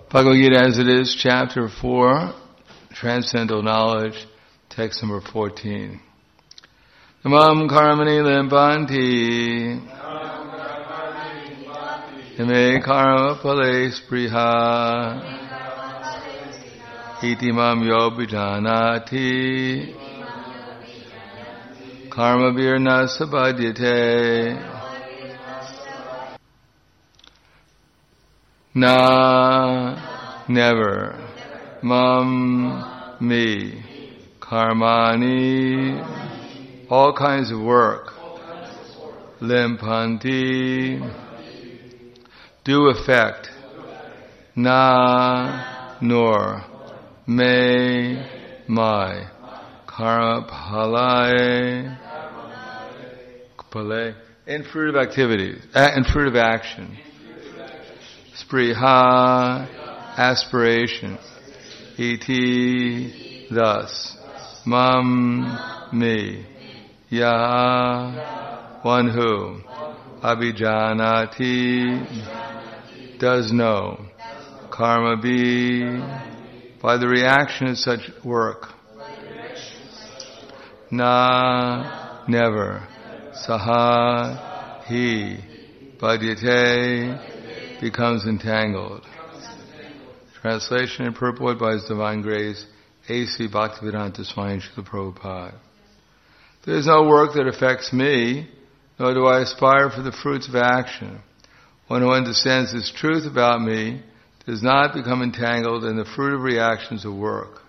Bhagavad Gita as it is, chapter 4, Transcendental Knowledge, text number 14. Namam karmani limpanti, ime karma pale spriha, iti mam yo bijanati, karma virna sabhadyate. Na, never, mam, me, karmani, all kinds of work, limpanti, do effect, na, nor, me, my, karma pale, in fruit of activities, in fruit of action. Spriha, aspiration. Iti, thus. Mam, me. Ya, one who. Abhijanati, does know. Karma be, by the reaction of such work. Na, never. Saha, he. Bhadyate, becomes entangled. Translation and purport by His Divine Grace, A.C. Bhaktivedanta Swami Srila Prabhupada. There is no work that affects me, nor do I aspire for the fruits of action. One who understands this truth about me does not become entangled in the fruit of reactions of work.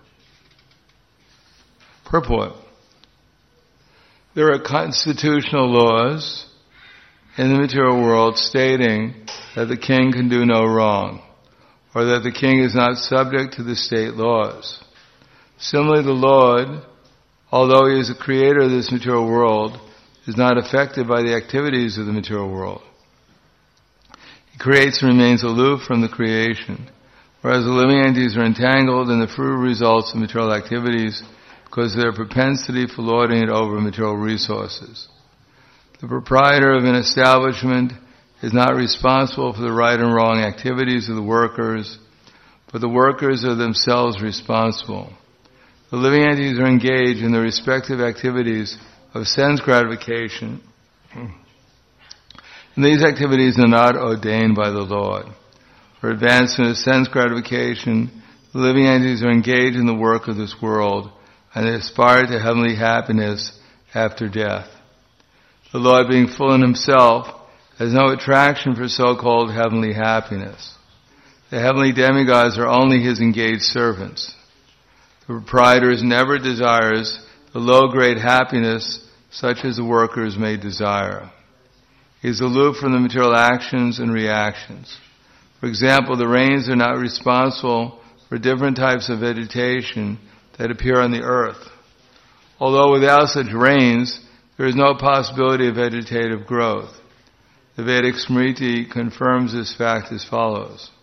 Purport. There are constitutional laws in the material world stating that the king can do no wrong, or that the king is not subject to the state laws. Similarly, the Lord, although He is the creator of this material world, is not affected by the activities of the material world. He creates and remains aloof from the creation, whereas the living entities are entangled in the fruit results of material activities because of their propensity for lording it over material resources. The proprietor of an establishment is not responsible for the right and wrong activities of the workers, but the workers are themselves responsible. The living entities are engaged in their respective activities of sense gratification, and these activities are not ordained by the Lord. For advancement of sense gratification, the living entities are engaged in the work of this world, and they aspire to heavenly happiness after death. The Lord, being full in Himself, has no attraction for so-called heavenly happiness. The heavenly demigods are only His engaged servants. The proprietor never desires the low-grade happiness such as the workers may desire. He is aloof from the material actions and reactions. For example, the rains are not responsible for different types of vegetation that appear on the earth. Although without such rains, there is no possibility of vegetative growth. The Vedic Smriti confirms this fact as follows.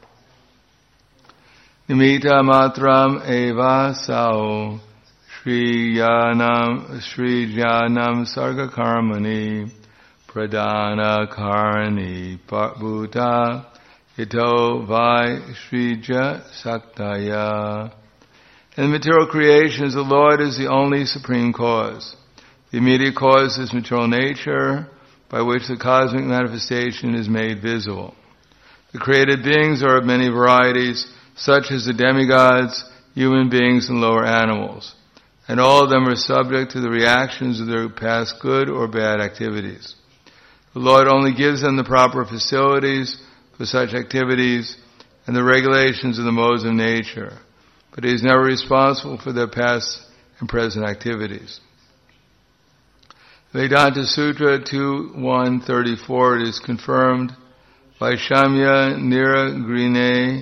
Nimitta matram eva sao Srijanam sarga karmani pradana karani bhuta ito vai srija saktaya. In the material creations, the Lord is the only supreme cause. The immediate cause is material nature, by which the cosmic manifestation is made visible. The created beings are of many varieties, such as the demigods, human beings, and lower animals, and all of them are subject to the reactions of their past good or bad activities. The Lord only gives them the proper facilities for such activities and the regulations of the modes of nature, but He is never responsible for their past and present activities. Vedanta Sutra 2.1.34, it is confirmed by Shamya Niragrine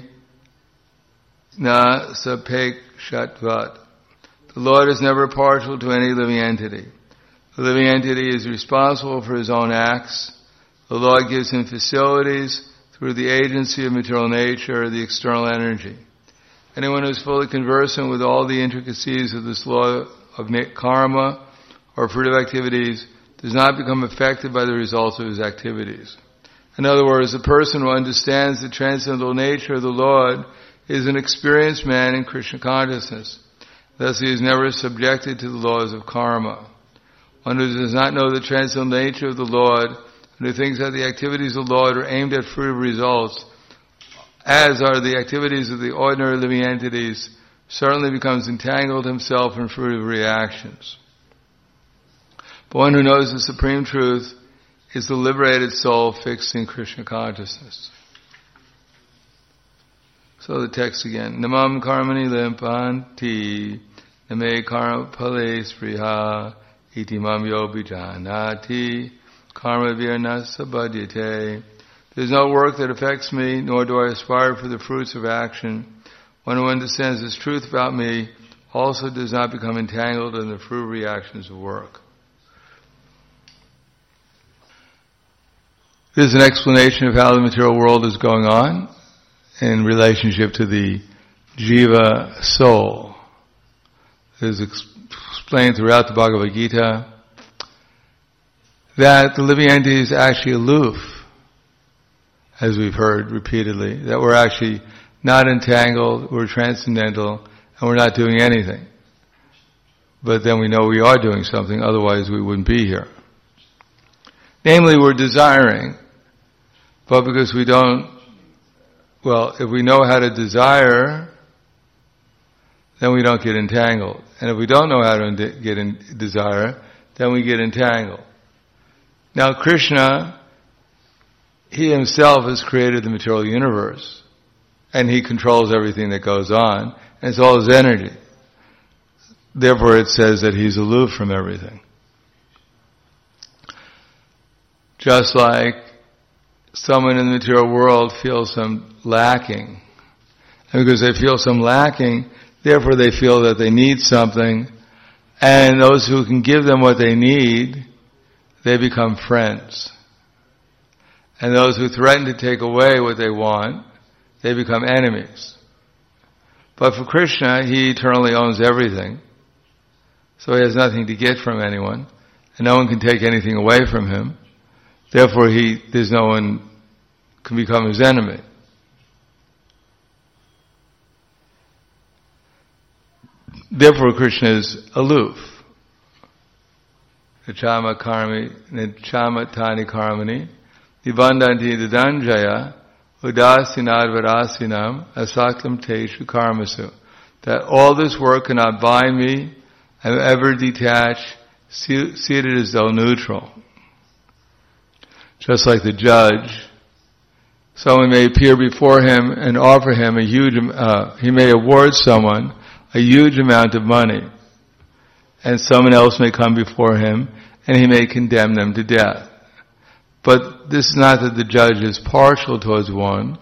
na sapekshatvat. The Lord is never partial to any living entity. The living entity is responsible for his own acts. The Lord gives him facilities through the agency of material nature, the external energy. Anyone who is fully conversant with all the intricacies of this law of karma or fruit of activities does not become affected by the results of his activities. In other words, the person who understands the transcendental nature of the Lord is an experienced man in Krishna consciousness. Thus he is never subjected to the laws of karma. One who does not know the transcendental nature of the Lord, and who thinks that the activities of the Lord are aimed at fruitive results, as are the activities of the ordinary living entities, certainly becomes entangled himself in fruitive reactions. But one who knows the supreme truth is the liberated soul fixed in Krishna consciousness. So the text again. Namam karmani limpanti name karma pale spriha iti mam yo bijanati karma virna sabhadyate. There is no work that affects me, nor do I aspire for the fruits of action. One who understands this truth about me also does not become entangled in the fruit reactions of work. This is an explanation of how the material world is going on in relationship to the jiva soul. It is explained throughout the Bhagavad Gita that the living entity is actually aloof, as we've heard repeatedly, that we're actually not entangled, we're transcendental, and we're not doing anything. But then we know we are doing something, otherwise we wouldn't be here. Namely, we're desiring, but because we don't, if we know how to desire, then we don't get entangled. And if we don't know how to get in desire, then we get entangled. Now Krishna, he himself has created the material universe, and he controls everything that goes on, and it's all his energy. Therefore it says that he's aloof from everything. Just like someone in the material world feels some lacking. And because they feel some lacking, therefore they feel that they need something, and those who can give them what they need, they become friends. And those who threaten to take away what they want, they become enemies. But for Krishna, he eternally owns everything, so he has nothing to get from anyone, and no one can take anything away from him. Therefore, there's no one can become his enemy. Therefore, Krishna is aloof. Nichama tani karmani, nibandanti dadanjaya, udasinad varasinam, asaklam teshu karmasu. That all this work cannot bind me, I'm ever detached, seated as though neutral. Just like the judge, someone may appear before him and offer him he may award someone a huge amount of money, and someone else may come before him and he may condemn them to death. But this is not that the judge is partial towards one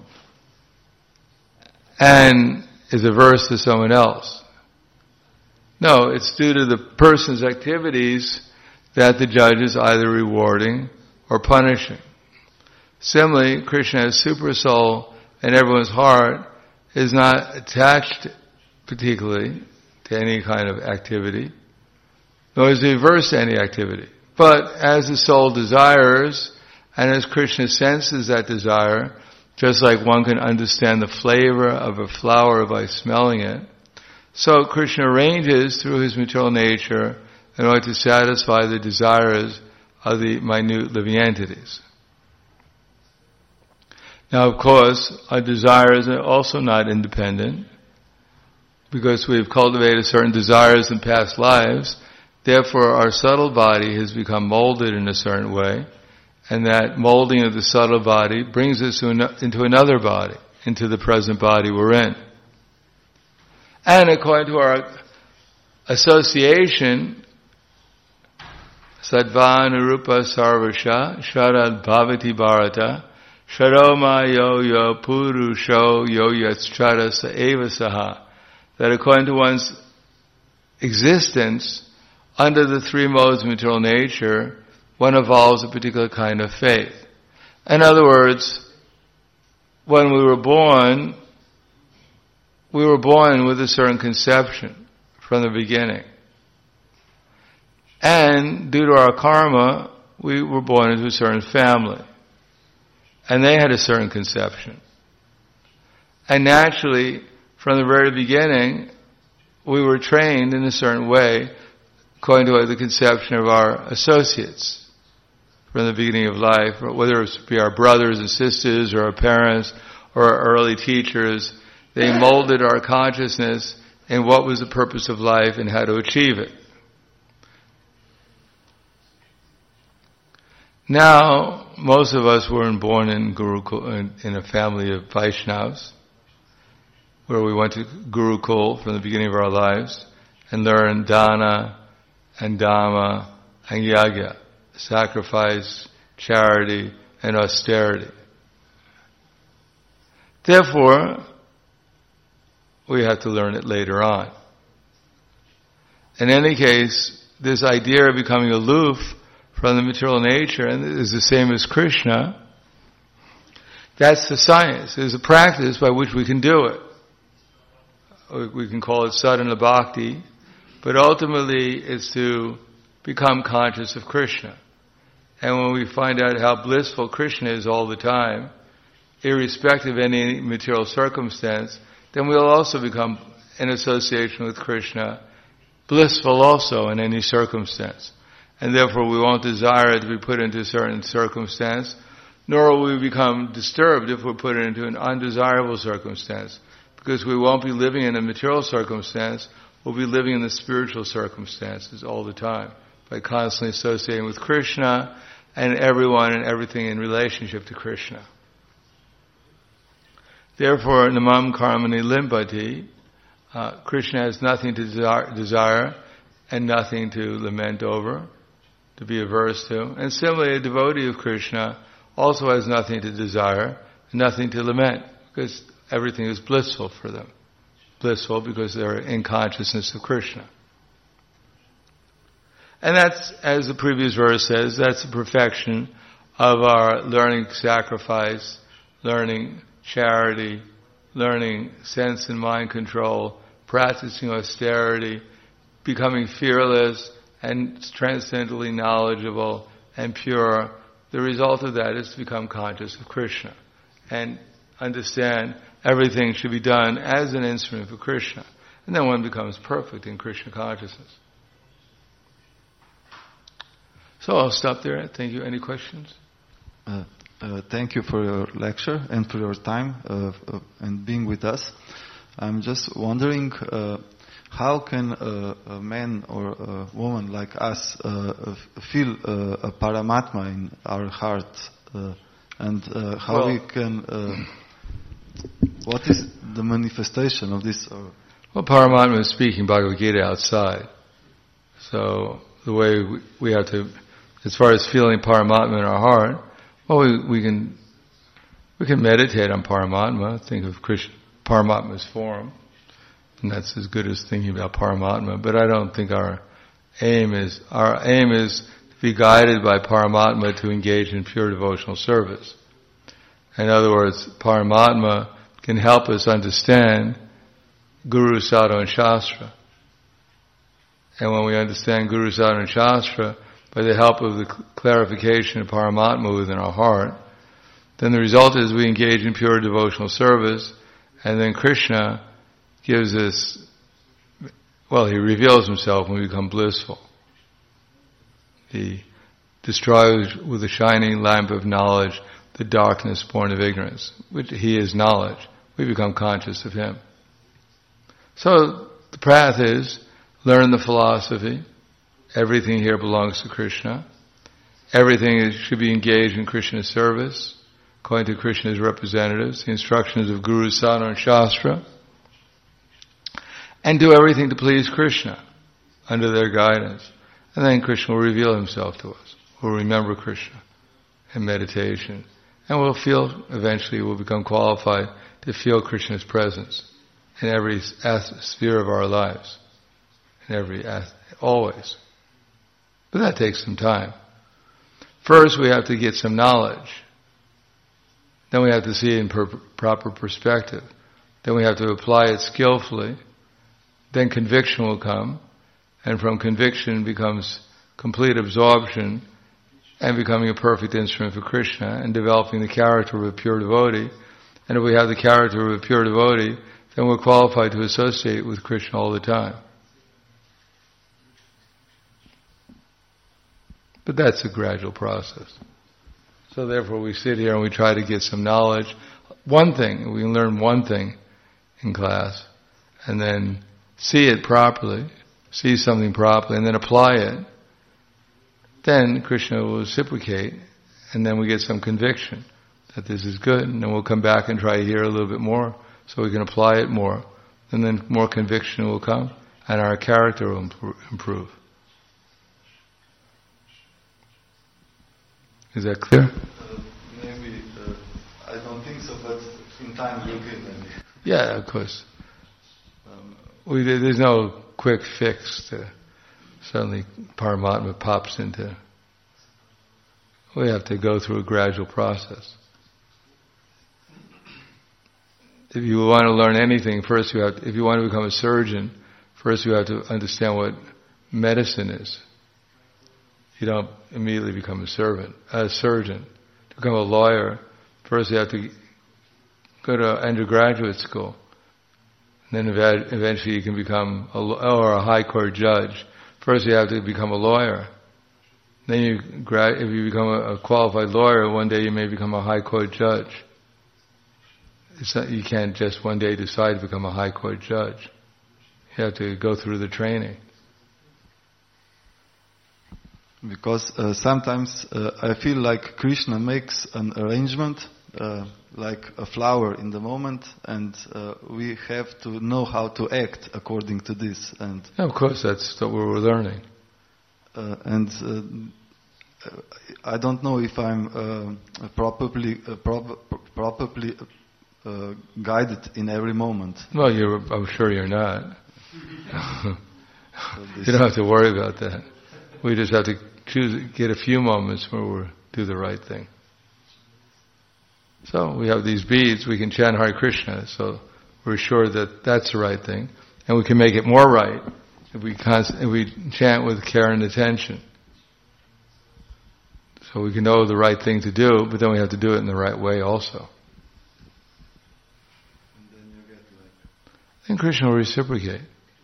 and is averse to someone else. No, it's due to the person's activities that the judge is either rewarding or punishing. Similarly, Krishna as super soul in everyone's heart is not attached particularly to any kind of activity, nor is he averse to any activity. But as the soul desires, and as Krishna senses that desire, just like one can understand the flavor of a flower by smelling it, so Krishna arranges through his material nature in order to satisfy the desires of the minute living entities. Now, of course, our desires are also not independent, because we've cultivated certain desires in past lives. Therefore, our subtle body has become molded in a certain way, and that molding of the subtle body brings us into another body, into the present body we're in. And according to our association, Sadvanurupa Sarvasha Sharad Bhavati Bharata Sharoma Yo Yo Purusho Yo Yatschara Saeva Saha, that according to one's existence under the three modes of material nature, one evolves a particular kind of faith. In other words, when we were born with a certain conception from the beginning. And due to our karma, we were born into a certain family. And they had a certain conception. And naturally, from the very beginning, we were trained in a certain way according to the conception of our associates from the beginning of life, whether it be our brothers and sisters or our parents or our early teachers. They molded our consciousness in what was the purpose of life and how to achieve it. Now, most of us were born in Gurukul, in a family of Vaishnavas, where we went to Gurukul from the beginning of our lives and learned dana and dhamma and yajna, sacrifice, charity, and austerity. Therefore, we have to learn it later on. In any case, this idea of becoming aloof from the material nature and is the same as Krishna. That's the science. There's a practice by which we can do it. We can call it sadhana bhakti, but ultimately it's to become conscious of Krishna. And when we find out how blissful Krishna is all the time, irrespective of any material circumstance, then we'll also become, in association with Krishna, blissful also in any circumstance. And therefore we won't desire it to be put into a certain circumstance, nor will we become disturbed if we're put into an undesirable circumstance. Because we won't be living in a material circumstance, we'll be living in the spiritual circumstances all the time, by constantly associating with Krishna and everyone and everything in relationship to Krishna. Therefore, namam karmani limbati, Krishna has nothing to desire and nothing to lament over, to be averse to. And similarly, a devotee of Krishna also has nothing to desire, nothing to lament, because everything is blissful for them. Blissful because they're in consciousness of Krishna. And that's, as the previous verse says, that's the perfection of our learning sacrifice, learning charity, learning sense and mind control, practicing austerity, becoming fearless and transcendently knowledgeable and pure. The result of that is to become conscious of Krishna and understand everything should be done as an instrument for Krishna. And then one becomes perfect in Krishna consciousness. So I'll stop there. Thank you. Any questions? Thank you for your lecture and for your time and being with us. I'm just wondering, how can a man or a woman like us feel a Paramatma in our hearts, and how we can? What is the manifestation of this? Well, Paramatma is speaking Bhagavad Gita outside. So the way we have to, as far as feeling Paramatma in our heart, well, we can meditate on Paramatma, think of Krishna, Paramatma's form, and that's as good as thinking about Paramatma. But I don't think our aim is to be guided by Paramatma to engage in pure devotional service. In other words, Paramatma can help us understand Guru, Sadhu, and Shastra. And when we understand Guru, Sadhu, and Shastra, by the help of the clarification of Paramatma within our heart, then the result is we engage in pure devotional service, and then Krishna gives us, well, He reveals Himself when we become blissful. He destroys with a shining lamp of knowledge the darkness born of ignorance, which He is knowledge. We become conscious of Him. So the path is learn the philosophy. Everything here belongs to Krishna. Everything should be engaged in Krishna's service, according to Krishna's representatives, the instructions of Guru, Sadhu, and Shastra. And do everything to please Krishna under their guidance. And then Krishna will reveal Himself to us. We'll remember Krishna in meditation. And eventually we'll become qualified to feel Krishna's presence in every sphere of our lives. Always. But that takes some time. First we have to get some knowledge. Then we have to see it in proper perspective. Then we have to apply it skillfully. Then conviction will come. And from conviction becomes complete absorption. and becoming a perfect instrument for Krishna and developing the character of a pure devotee. And if we have the character of a pure devotee, then we're qualified to associate with Krishna all the time. But that's a gradual process. So therefore we sit here and we try to get some knowledge. One thing, we can learn one thing in class, and then see it properly, see something properly, and then apply it. Then Krishna will reciprocate, and then we get some conviction that this is good, and then we'll come back and try to hear a little bit more, so we can apply it more. And then more conviction will come, and our character will improve. Is that clear? Maybe, I don't think so, but in time we'll get maybe. Yeah, of course. There's no quick fix to suddenly Paramatma pops into. We have to go through a gradual process. If you want to learn anything, first if you want to become a surgeon, first you have to understand what medicine is. You don't immediately become a surgeon. To become a lawyer, first you have to go to undergraduate school. And then eventually you can become a high court judge. First you have to become a lawyer. Then if you become a qualified lawyer, one day you may become a high court judge. You can't just one day decide to become a high court judge. You have to go through the training. Because sometimes I feel like Krishna makes an arrangement, like a flower in the moment, and we have to know how to act according to this. And of course, that's what we're learning. I don't know if I'm properly guided in every moment. Well, I'm sure you're not. You don't have to worry about that. We just have to get a few moments where we do the right thing. So we have these beads, we can chant Hare Krishna, so we're sure that that's the right thing. And we can make it more right if we chant with care and attention. So we can know the right thing to do, but then we have to do it in the right way also. And then you get Then Krishna will reciprocate.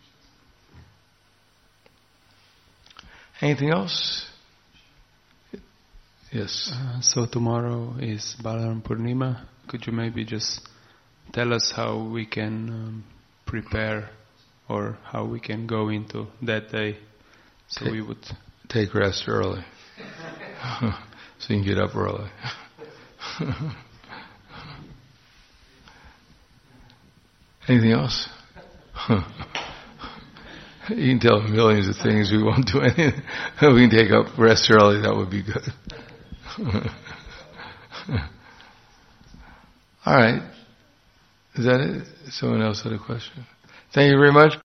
Anything else? Yes. So tomorrow is Balaram Purnima. Could you maybe just tell us how we can prepare, or how we can go into that day, so we would take rest early, so you can get up early. Anything else? You can tell millions of things. We won't do anything. We can take up rest early. That would be good. All right. Is that it? Someone else had a question? Thank you very much.